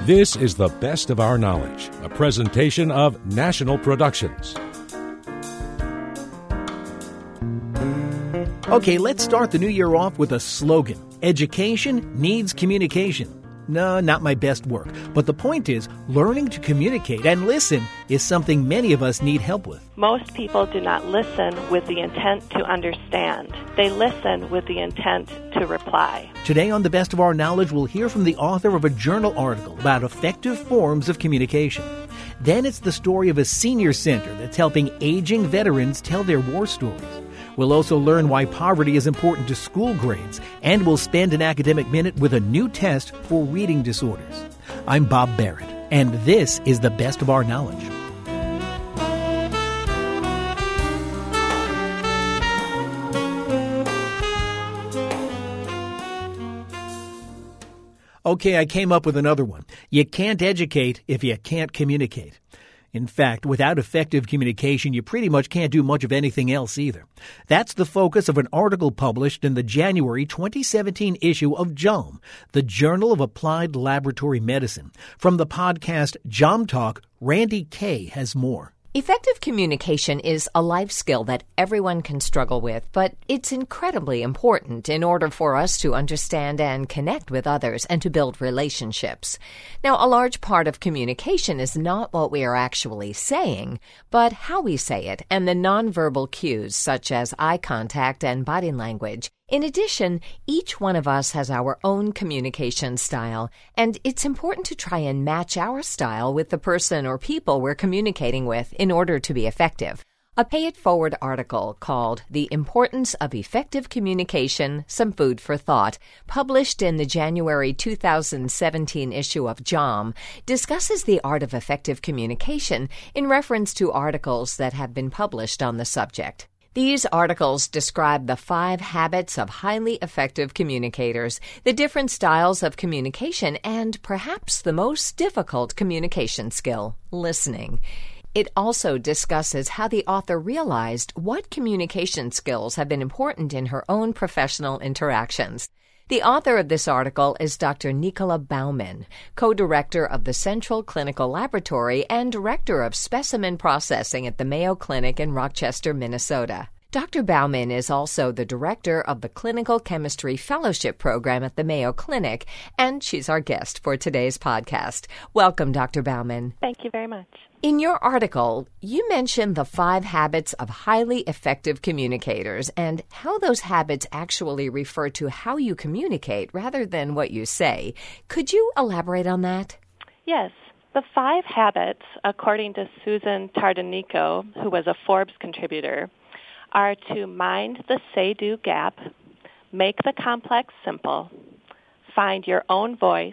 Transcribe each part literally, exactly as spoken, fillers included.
This is The Best of Our Knowledge, a presentation of National Productions. Okay, let's start the new year off with a slogan. Education needs communication. No, not my best work. But the point is, learning to communicate and listen is something many of us need help with. Most people do not listen with the intent to understand. They listen with the intent to reply. Today on The Best of Our Knowledge, we'll hear from the author of a journal article about effective forms of communication. Then it's the story of a senior center that's helping aging veterans tell their war stories. We'll also learn why poverty is important to school grades, and we'll spend an academic minute with a new test for reading disorders. I'm Bob Barrett, and this is The Best of Our Knowledge. Okay, I came up with another one. You can't educate if you can't communicate. In fact, without effective communication, you pretty much can't do much of anything else either. That's the focus of an article published in the January twenty seventeen issue of JALM, the Journal of Applied Laboratory Medicine. From the podcast JALM Talk, Randy Kay has more. Effective communication is a life skill that everyone can struggle with, but it's incredibly important in order for us to understand and connect with others and to build relationships. Now, a large part of communication is not what we are actually saying, but how we say it and the nonverbal cues such as eye contact and body language. In addition, each one of us has our own communication style, and it's important to try and match our style with the person or people we're communicating with in order to be effective. A Pay It Forward article called The Importance of Effective Communication, Some Food for Thought, published in the January two thousand seventeen issue of JALM, discusses the art of effective communication in reference to articles that have been published on the subject. These articles describe the five habits of highly effective communicators, the different styles of communication, and perhaps the most difficult communication skill, listening. It also discusses how the author realized what communication skills have been important in her own professional interactions. The author of this article is Doctor Nicola Baumann, co-director of the Central Clinical Laboratory and director of specimen processing at the Mayo Clinic in Rochester, Minnesota. Doctor Baumann is also the director of the Clinical Chemistry Fellowship Program at the Mayo Clinic, and she's our guest for today's podcast. Welcome, Doctor Baumann. Thank you very much. In your article, you mentioned the five habits of highly effective communicators and how those habits actually refer to how you communicate rather than what you say. Could you elaborate on that? Yes. The five habits, according to Susan Tardanico, who was a Forbes contributor, are to mind the say-do gap, make the complex simple, find your own voice,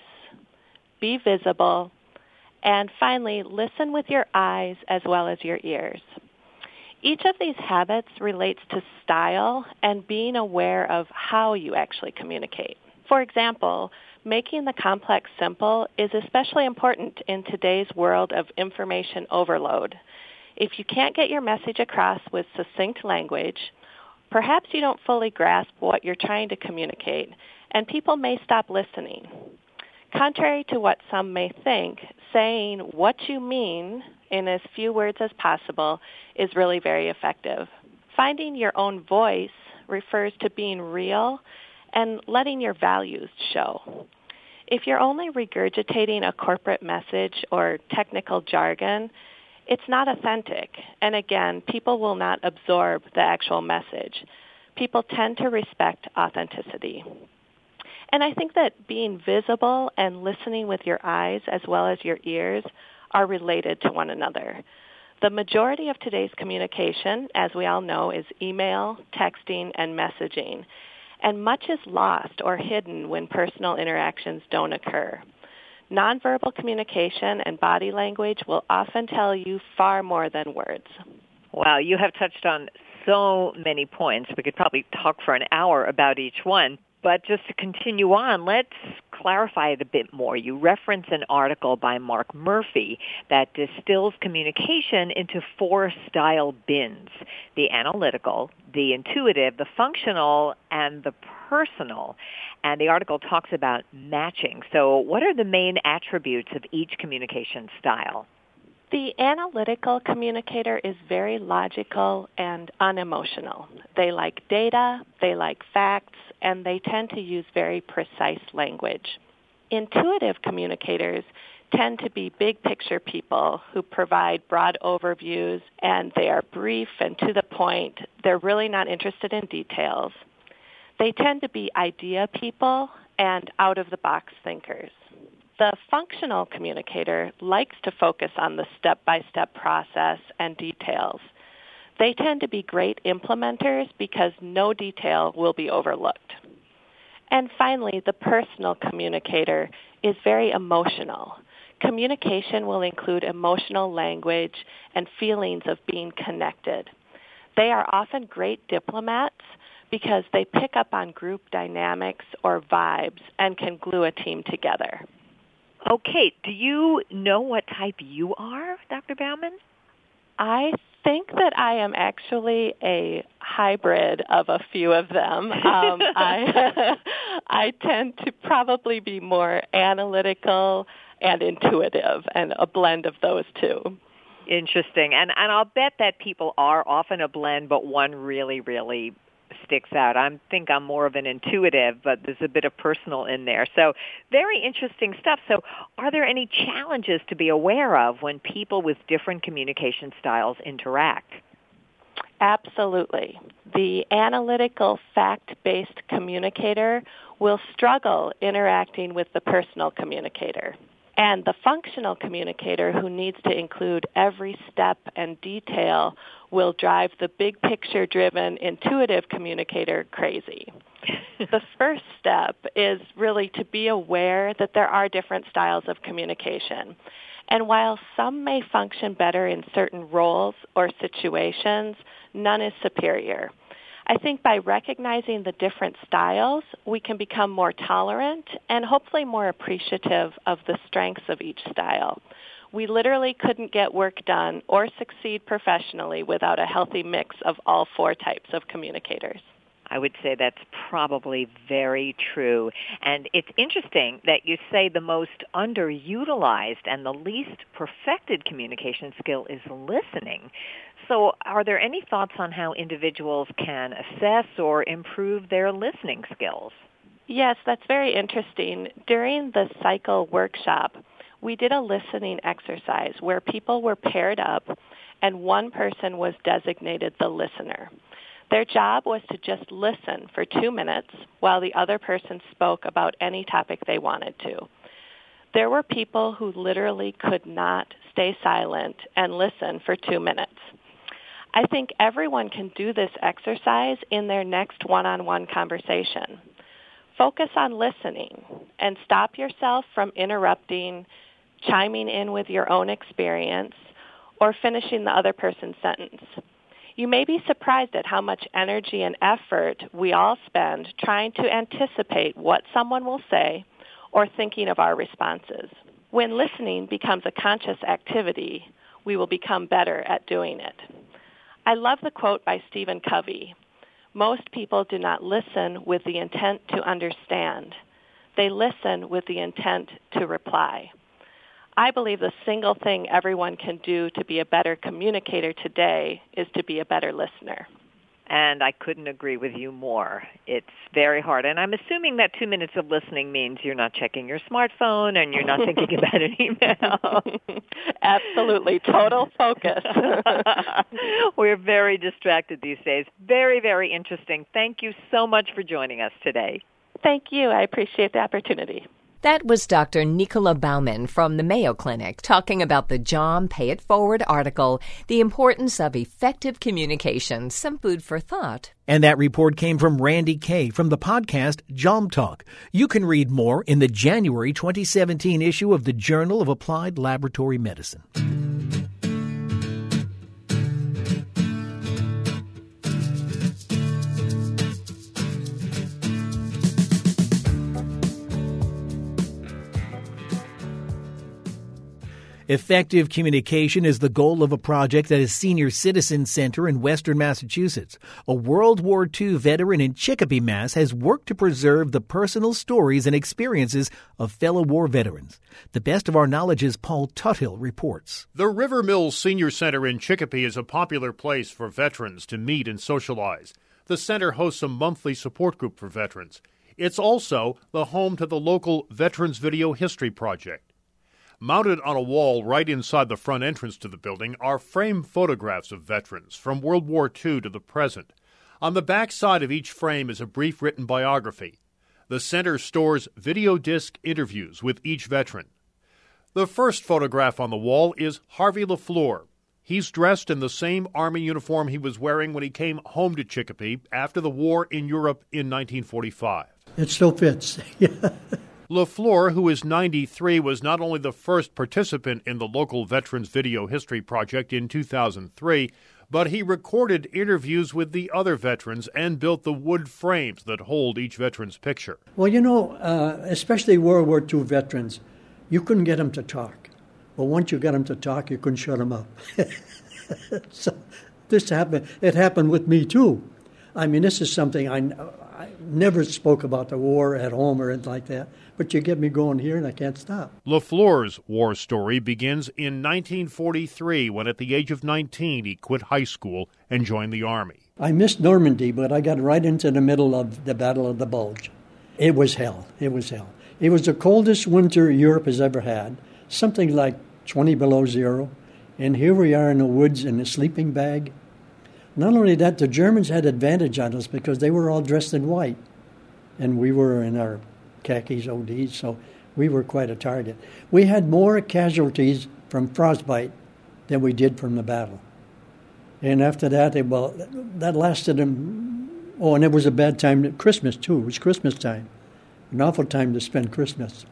be visible, and finally, listen with your eyes as well as your ears. Each of these habits relates to style and being aware of how you actually communicate. For example, making the complex simple is especially important in today's world of information overload. If you can't get your message across with succinct language, perhaps you don't fully grasp what you're trying to communicate, and people may stop listening. Contrary to what some may think, saying what you mean in as few words as possible is really very effective. Finding your own voice refers to being real and letting your values show. If you're only regurgitating a corporate message or technical jargon, it's not authentic. And again, people will not absorb the actual message. People tend to respect authenticity. And I think that being visible and listening with your eyes as well as your ears are related to one another. The majority of today's communication, as we all know, is email, texting, and messaging. And much is lost or hidden when personal interactions don't occur. Nonverbal communication and body language will often tell you far more than words. Wow, you have touched on so many points. We could probably talk for an hour about each one. But just to continue on, let's clarify it a bit more. You reference an article by Mark Murphy that distills communication into four style bins: the analytical, the intuitive, the functional, and the personal. And the article talks about matching. So what are the main attributes of each communication style? The analytical communicator is very logical and unemotional. They like data, they like facts, and they tend to use very precise language. Intuitive communicators tend to be big picture people who provide broad overviews, and they are brief and to the point. They're really not interested in details. They tend to be idea people and out-of-the-box thinkers. The functional communicator likes to focus on the step-by-step process and details. They tend to be great implementers because no detail will be overlooked. And finally, the personal communicator is very emotional. Communication will include emotional language and feelings of being connected. They are often great diplomats because they pick up on group dynamics or vibes and can glue a team together. Okay, do you know what type you are, Doctor Bauman? I think that I am actually a hybrid of a few of them. Um, I, I tend to probably be more analytical and intuitive, and a blend of those two. Interesting. And and I'll bet that people are often a blend, but one really, really sticks out. I think I'm more of an intuitive, but there's a bit of personal in there. So very interesting stuff. So are there any challenges to be aware of when people with different communication styles interact? Absolutely. The analytical, fact-based communicator will struggle interacting with the personal communicator. And the functional communicator, who needs to include every step and detail, will drive the big picture-driven, intuitive communicator crazy. The first step is really to be aware that there are different styles of communication. And while some may function better in certain roles or situations, none is superior. I think by recognizing the different styles, we can become more tolerant and hopefully more appreciative of the strengths of each style. We literally couldn't get work done or succeed professionally without a healthy mix of all four types of communicators. I would say that's probably very true. And it's interesting that you say the most underutilized and the least perfected communication skill is listening. So are there any thoughts on how individuals can assess or improve their listening skills? Yes, that's very interesting. During the cycle workshop, we did a listening exercise where people were paired up and one person was designated the listener. Their job was to just listen for two minutes while the other person spoke about any topic they wanted to. There were people who literally could not stay silent and listen for two minutes. I think everyone can do this exercise in their next one-on-one conversation. Focus on listening and stop yourself from interrupting, chiming in with your own experience, or finishing the other person's sentence. You may be surprised at how much energy and effort we all spend trying to anticipate what someone will say or thinking of our responses. When listening becomes a conscious activity, we will become better at doing it. I love the quote by Stephen Covey. Most people do not listen with the intent to understand. They listen with the intent to reply. I believe the single thing everyone can do to be a better communicator today is to be a better listener. And I couldn't agree with you more. It's very hard. And I'm assuming that two minutes of listening means you're not checking your smartphone and you're not thinking about an email. Absolutely. Total focus. We're very distracted these days. Very, very interesting. Thank you so much for joining us today. Thank you. I appreciate the opportunity. That was Doctor Nicola Bauman from the Mayo Clinic talking about the Jom Pay It Forward article, The Importance of Effective Communication, Some Food for Thought. And that report came from Randy Kay from the podcast Jom Talk. You can read more in the January twenty seventeen issue of the Journal of Applied Laboratory Medicine. Effective communication is the goal of a project at a senior citizen center in western Massachusetts. A World War Two veteran in Chicopee, Mass. has worked to preserve the personal stories and experiences of fellow war veterans. The best of our knowledge's Paul Tuthill reports. The River Mills Senior Center in Chicopee is a popular place for veterans to meet and socialize. The center hosts a monthly support group for veterans. It's also the home to the local Veterans Video History Project. Mounted on a wall right inside the front entrance to the building are framed photographs of veterans from World War Two to the present. On the back side of each frame is a brief written biography. The center stores video disc interviews with each veteran. The first photograph on the wall is Harvey LaFleur. He's dressed in the same Army uniform he was wearing when he came home to Chicopee after the war in Europe in nineteen forty-five. It still fits. LaFleur, who is ninety-three, was not only the first participant in the local Veterans Video History Project in two thousand three, but he recorded interviews with the other veterans and built the wood frames that hold each veteran's picture. Well, you know, uh, especially World War Two veterans, you couldn't get them to talk. But once you got them to talk, you couldn't shut them up. So this happened. It happened with me, too. I mean, this is something I, I never spoke about the war at home or anything like that. But you get me going here, and I can't stop. LaFleur's war story begins in nineteen forty-three, when at the age of nineteen he quit high school and joined the Army. I missed Normandy, but I got right into the middle of the Battle of the Bulge. It was hell. It was hell. It was the coldest winter Europe has ever had, something like twenty below zero. And here we are in the woods in a sleeping bag. Not only that, the Germans had advantage on us because they were all dressed in white, and we were in our khakis, O Ds, so we were quite a target. We had more casualties from frostbite than we did from the battle. And after that, it, well, that lasted, um, oh, and it was a bad time, Christmas too, it was Christmas time, an awful time to spend Christmas.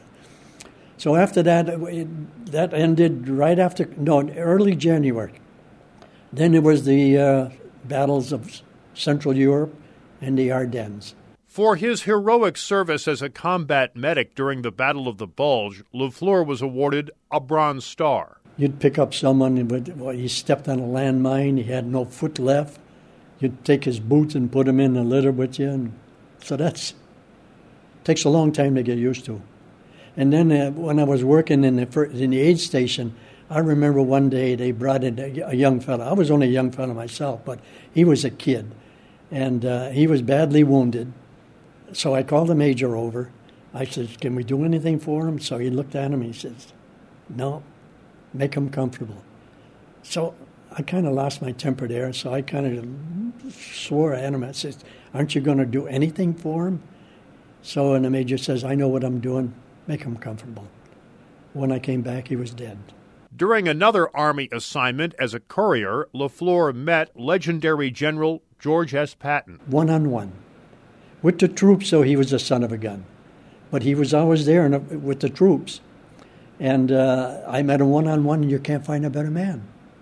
So after that, it, that ended right after, no, early January. Then it was the uh, battles of Central Europe and the Ardennes. For his heroic service as a combat medic during the Battle of the Bulge, LaFleur was awarded a Bronze Star. You'd pick up someone, and would, well, he stepped on a landmine, he had no foot left. You'd take his boots and put him in the litter with you. And so that's takes a long time to get used to. And then uh, when I was working in the, first, in the aid station, I remember one day they brought in a, a young fellow. I was only a young fellow myself, but he was a kid. And uh, he was badly wounded. So I called the major over. I said, can we do anything for him? So he looked at him and he says, no, make him comfortable. So I kind of lost my temper there. So I kind of swore at him. I said, aren't you going to do anything for him? So and the major says, I know what I'm doing. Make him comfortable. When I came back, he was dead. During another Army assignment as a courier, LaFleur met legendary General George S. Patton. One-on-one. With the troops, so he was a son of a gun. But he was always there in a, with the troops. And uh, I met him one-on-one, and you can't find a better man.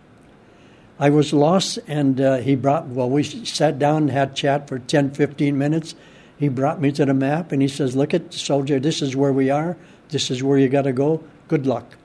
I was lost, and uh, he brought, well, we sat down and had chat for ten, fifteen minutes. He brought me to the map, and he says, look at, soldier, this is where we are. This is where you got to go. Good luck.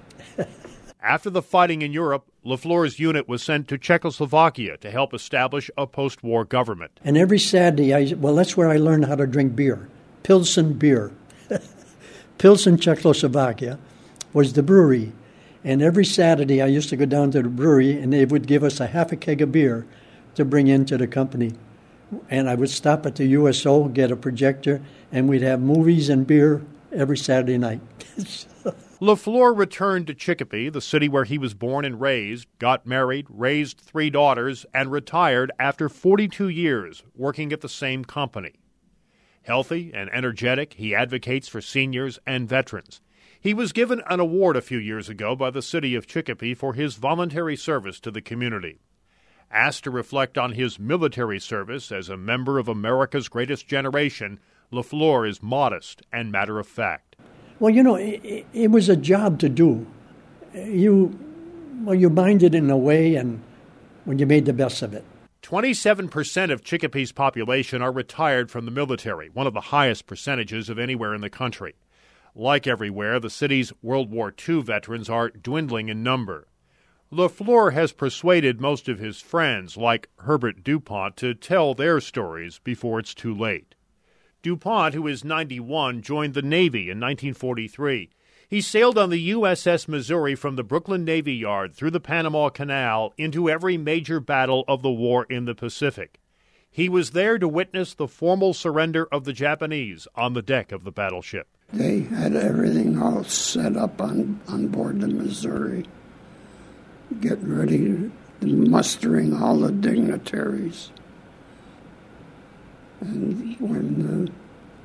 After the fighting in Europe, LaFleur's unit was sent to Czechoslovakia to help establish a post-war government. And every Saturday, I, well, that's where I learned how to drink beer. Pilsen beer. Pilsen, Czechoslovakia was the brewery. And every Saturday, I used to go down to the brewery, and they would give us a half a keg of beer to bring into the company. And I would stop at the U S O, get a projector, and we'd have movies and beer every Saturday night. LaFleur returned to Chicopee, the city where he was born and raised, got married, raised three daughters, and retired after forty-two years working at the same company. Healthy and energetic, he advocates for seniors and veterans. He was given an award a few years ago by the city of Chicopee for his voluntary service to the community. Asked to reflect on his military service as a member of America's greatest generation, LaFleur is modest and matter-of-fact. Well, you know, it, it was a job to do. You, well, you minded in a way, and when you made the best of it. twenty-seven percent of Chicopee's population are retired from the military, one of the highest percentages of anywhere in the country. Like everywhere, the city's World War Two veterans are dwindling in number. LaFleur has persuaded most of his friends, like Herbert DuPont, to tell their stories before it's too late. DuPont, who is ninety-one, joined the Navy in nineteen forty-three. He sailed on the U S S Missouri from the Brooklyn Navy Yard through the Panama Canal into every major battle of the war in the Pacific. He was there to witness the formal surrender of the Japanese on the deck of the battleship. They had everything all set up on, on board the Missouri, getting ready, mustering all the dignitaries. And when uh,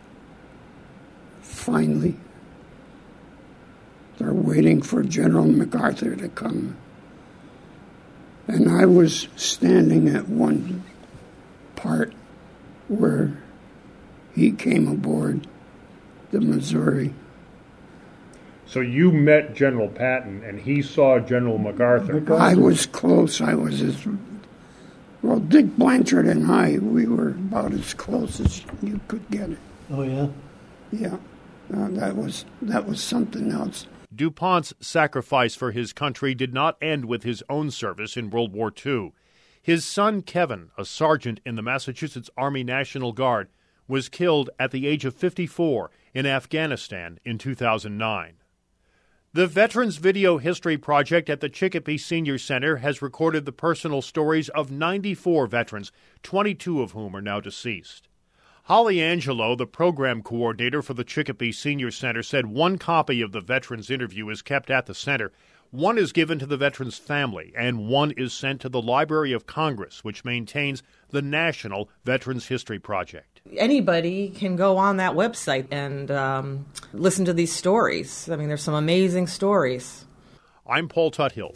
finally they're waiting for General MacArthur to come, and I was standing at one part where he came aboard the Missouri. So you met General Patton, and he saw General MacArthur. I was close. I was as... Well, Dick Blanchard and I, we were about as close as you could get it. Oh, yeah? Yeah. Uh, that was that was something else. DuPont's sacrifice for his country did not end with his own service in World War Two. His son, Kevin, a sergeant in the Massachusetts Army National Guard, was killed at the age of fifty-four in Afghanistan in two thousand nine. The Veterans Video History Project at the Chicopee Senior Center has recorded the personal stories of ninety-four veterans, twenty-two of whom are now deceased. Holly Angelo, the program coordinator for the Chicopee Senior Center, said one copy of the veterans' interview is kept at the center. One is given to the veteran's family, and one is sent to the Library of Congress, which maintains the National Veterans History Project. Anybody can go on that website and um, listen to these stories. I mean, there's some amazing stories. I'm Paul Tuthill.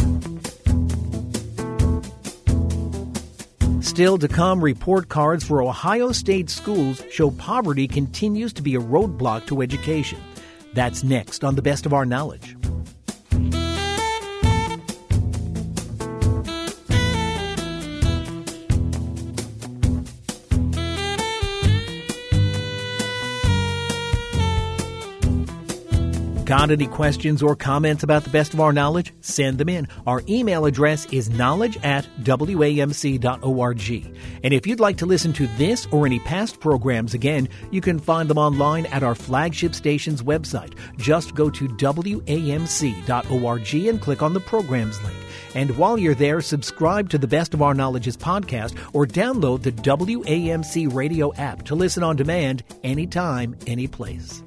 Still to come, report cards for Ohio State schools show poverty continues to be a roadblock to education. That's next on The Best of Our Knowledge. Got any questions or comments about The Best of Our Knowledge? Send them in. Our email address is knowledge at w a m c dot org. And if you'd like to listen to this or any past programs again, you can find them online at our flagship station's website. Just go to w a m c dot org and click on the programs link. And while you're there, subscribe to the Best of Our Knowledge's podcast or download the W A M C radio app to listen on demand anytime, anyplace.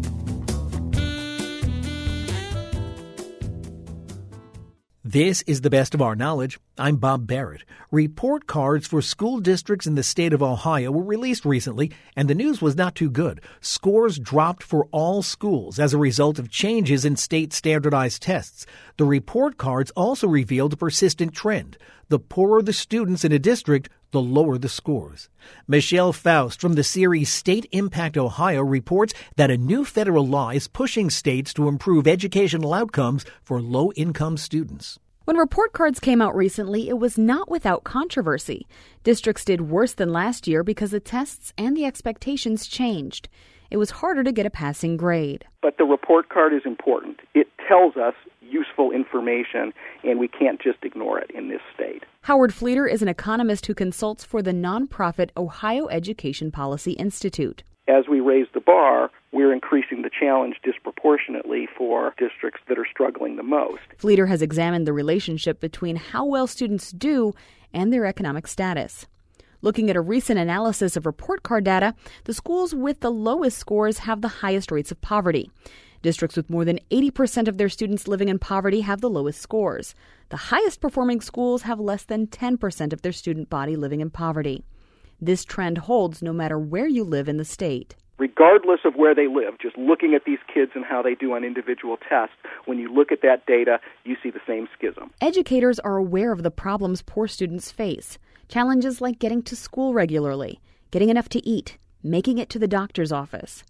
This is The Best of Our Knowledge. I'm Bob Barrett. Report cards for school districts in the state of Ohio were released recently, and the news was not too good. Scores dropped for all schools as a result of changes in state standardized tests. The report cards also revealed a persistent trend. The poorer the students in a district, the lower the scores. Michelle Faust from the series State Impact Ohio reports that a new federal law is pushing states to improve educational outcomes for low-income students. When report cards came out recently, it was not without controversy. Districts did worse than last year because the tests and the expectations changed. It was harder to get a passing grade. But the report card is important. It tells us useful information, and we can't just ignore it in this state. Howard Fleeter is an economist who consults for the nonprofit Ohio Education Policy Institute. As we raise the bar, we're increasing the challenge disproportionately for districts that are struggling the most. Fleeter has examined the relationship between how well students do and their economic status. Looking at a recent analysis of report card data, the schools with the lowest scores have the highest rates of poverty. Districts with more than eighty percent of their students living in poverty have the lowest scores. The highest performing schools have less than ten percent of their student body living in poverty. This trend holds no matter where you live in the state. Regardless of where they live, just looking at these kids and how they do on individual tests, when you look at that data, you see the same schism. Educators are aware of the problems poor students face. Challenges like getting to school regularly, getting enough to eat, making it to the doctor's office.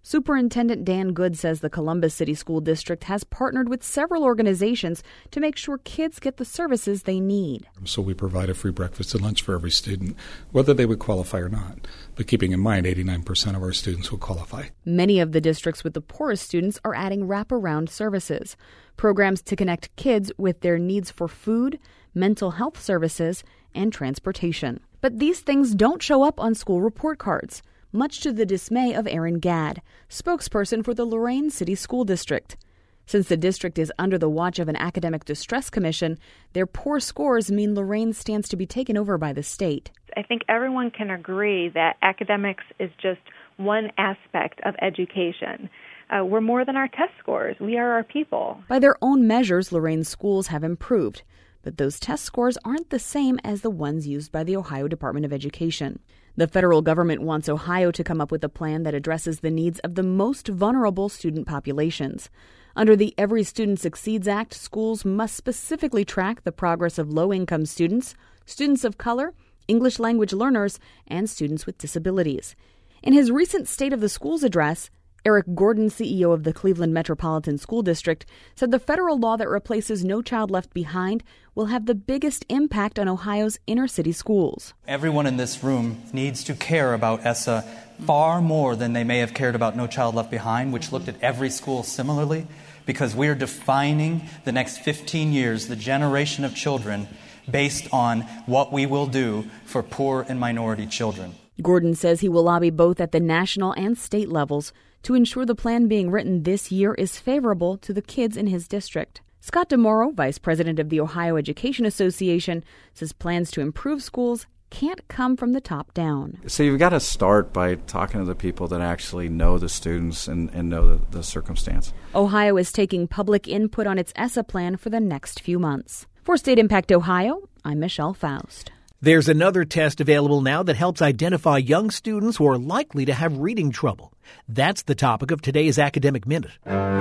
Superintendent Dan Good says the Columbus City School District has partnered with several organizations to make sure kids get the services they need. So we provide a free breakfast and lunch for every student, whether they would qualify or not. But keeping in mind, eighty-nine percent of our students will qualify. Many of the districts with the poorest students are adding wraparound services, programs to connect kids with their needs for food, mental health services, and transportation. But these things don't show up on school report cards, much to the dismay of Erin Gadd, spokesperson for the Lorain City School District. Since the district is under the watch of an academic distress commission, their poor scores mean Lorain stands to be taken over by the state. I think everyone can agree that academics is just one aspect of education. Uh, we're more than our test scores. We are our people. By their own measures, Lorain's schools have improved, but those test scores aren't the same as the ones used by the Ohio Department of Education. The federal government wants Ohio to come up with a plan that addresses the needs of the most vulnerable student populations. Under the Every Student Succeeds Act, schools must specifically track the progress of low-income students, students of color, English language learners, and students with disabilities. In his recent State of the Schools address, Eric Gordon, C E O of the Cleveland Metropolitan School District, said the federal law that replaces No Child Left Behind will have the biggest impact on Ohio's inner-city schools. Everyone in this room needs to care about ESSA far more than they may have cared about No Child Left Behind, which looked at every school similarly, because we're defining the next fifteen years, the generation of children, based on what we will do for poor and minority children. Gordon says he will lobby both at the national and state levels to ensure the plan being written this year is favorable to the kids in his district. Scott DeMoro, vice president of the Ohio Education Association, says plans to improve schools can't come from the top down. So you've got to start by talking to the people that actually know the students and, and know the, the circumstance. Ohio is taking public input on its ESSA plan for the next few months. For State Impact Ohio, I'm Michelle Faust. There's another test available now that helps identify young students who are likely to have reading trouble. That's the topic of today's Academic Minute.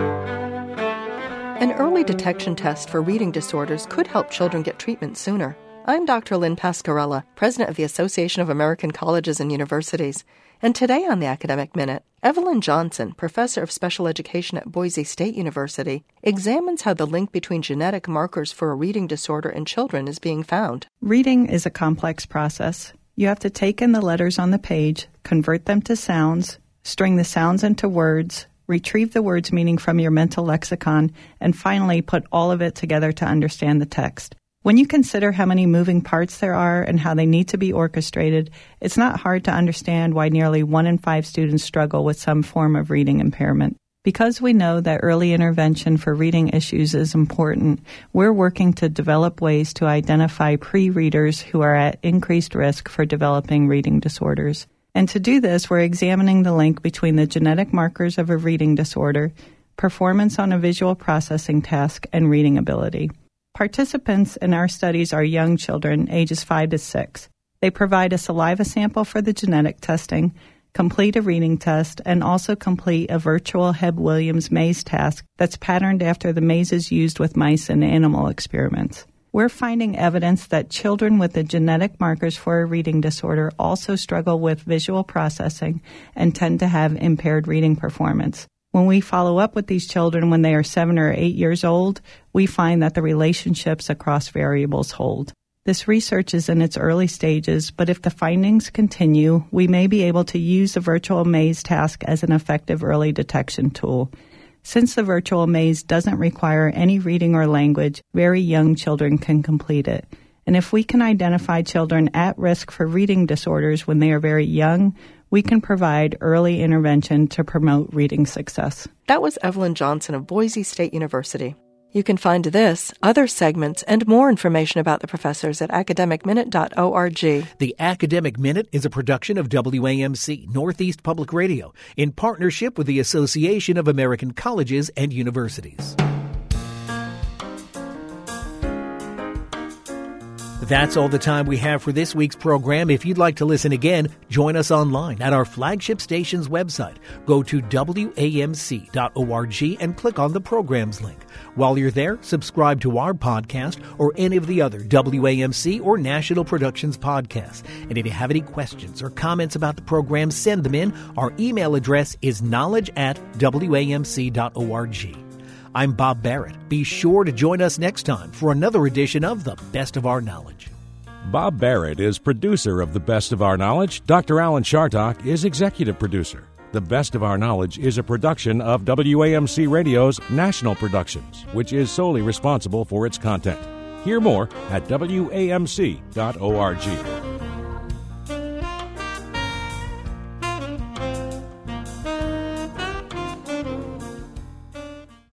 An early detection test for reading disorders could help children get treatment sooner. I'm Doctor Lynn Pascarella, president of the Association of American Colleges and Universities. And today on the Academic Minute, Evelyn Johnson, professor of special education at Boise State University, examines how the link between genetic markers for a reading disorder in children is being found. Reading is a complex process. You have to take in the letters on the page, convert them to sounds, string the sounds into words, retrieve the words' meaning from your mental lexicon, and finally put all of it together to understand the text. When you consider how many moving parts there are and how they need to be orchestrated, it's not hard to understand why nearly one in five students struggle with some form of reading impairment. Because we know that early intervention for reading issues is important, we're working to develop ways to identify pre-readers who are at increased risk for developing reading disorders. And to do this, we're examining the link between the genetic markers of a reading disorder, performance on a visual processing task, and reading ability. Participants in our studies are young children, ages five to six. They provide a saliva sample for the genetic testing, complete a reading test, and also complete a virtual Hebb Williams maze task that's patterned after the mazes used with mice in animal experiments. We're finding evidence that children with the genetic markers for a reading disorder also struggle with visual processing and tend to have impaired reading performance. When we follow up with these children when they are seven or eight years old, we find that the relationships across variables hold. This research is in its early stages, but if the findings continue, we may be able to use the virtual maze task as an effective early detection tool. Since the virtual maze doesn't require any reading or language, very young children can complete it. And if we can identify children at risk for reading disorders when they are very young, we can provide early intervention to promote reading success. That was Evelyn Johnson of Boise State University. You can find this, other segments, and more information about the professors at academic minute dot org. The Academic Minute is a production of W A M C, Northeast Public Radio, in partnership with the Association of American Colleges and Universities. That's all the time we have for this week's program. If you'd like to listen again, join us online at our flagship station's website. Go to W A M C dot org and click on the programs link. While you're there, subscribe to our podcast or any of the other W A M C or National Productions podcasts. And if you have any questions or comments about the program, send them in. Our email address is knowledge at W A M C dot org. I'm Bob Barrett. Be sure to join us next time for another edition of The Best of Our Knowledge. Bob Barrett is producer of The Best of Our Knowledge. Doctor Alan Chartock is executive producer. The Best of Our Knowledge is a production of W A M C Radio's National Productions, which is solely responsible for its content. Hear more at W A M C dot org.